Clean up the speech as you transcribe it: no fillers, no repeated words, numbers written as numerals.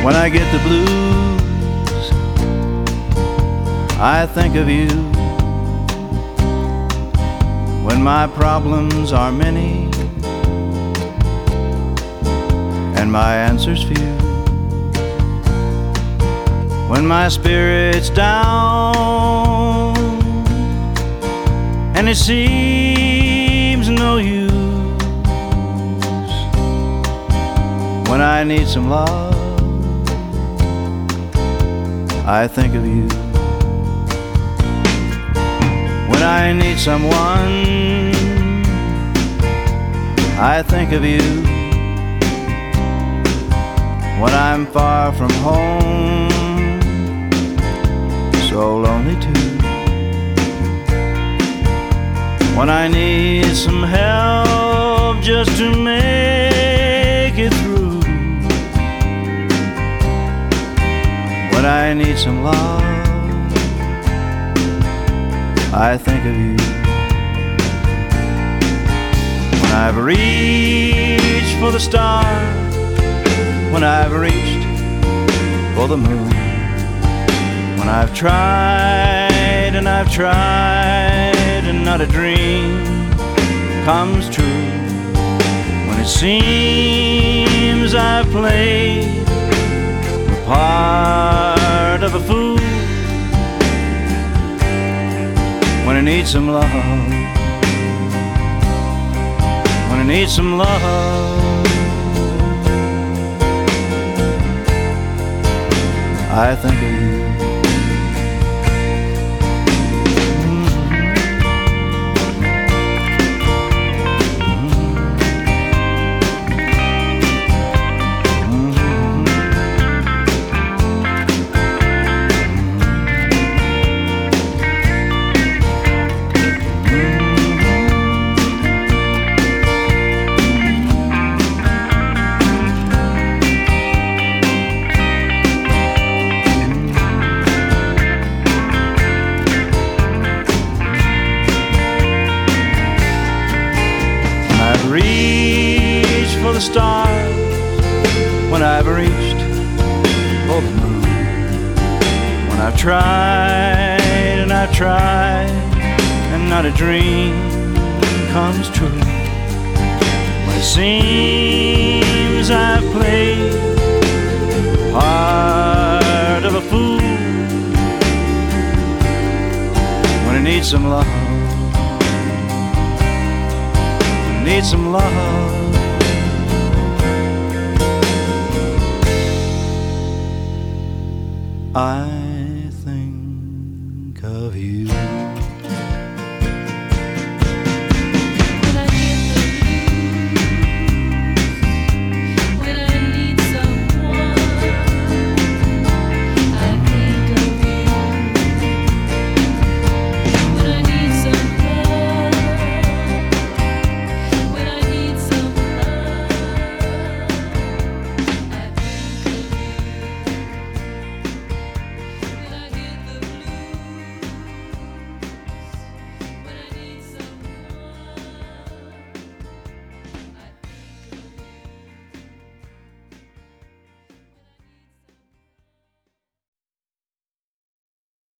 When I get the blues, I think of you. When my problems are many and my answers few, when my spirit's down and it seems no use, when I need some love, I think of you. When I need someone, I think of you. When I'm far from home, so lonely too. When I need some help just to make it through, when I need some love, I think of you. When I've reached for the stars, when I've reached for the moon, when I've tried and I've tried and not a dream comes true, when it seems I've played the part of a fool, when I need some love, when I need some love, I think of you. I've reached for the stars, when I've reached for the moon, when I've tried and I've tried and not a dream comes true, when it seems I've played the part of a fool, when I need some love, need some love, I think of you.